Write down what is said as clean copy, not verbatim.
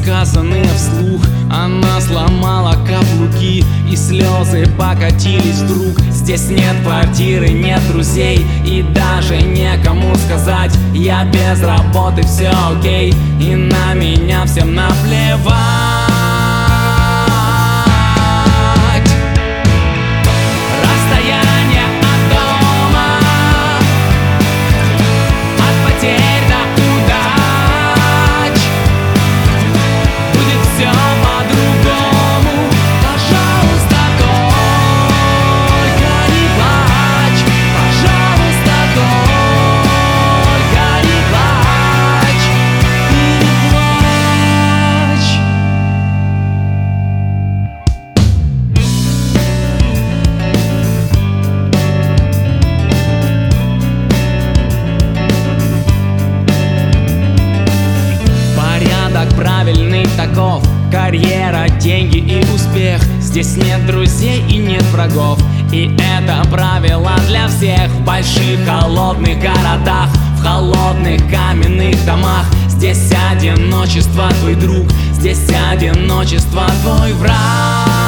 сказанные вслух. Она сломала каблуки, и слезы покатились вдруг. Здесь нет квартиры, нет друзей, и даже некому сказать: я без работы, все окей, и на меня всем наплевать. Расстояние от дома, от потерь до удач, будет все по-другому. Пожалуйста, только не плачь. Пожалуйста, только не плачь. Не плачь. Порядок правильный таков: карьера, деньги и успех. Здесь нет друзей и нет врагов, и это правило для всех. В больших холодных городах, в холодных каменных домах, здесь одиночество твой друг, здесь одиночество твой враг.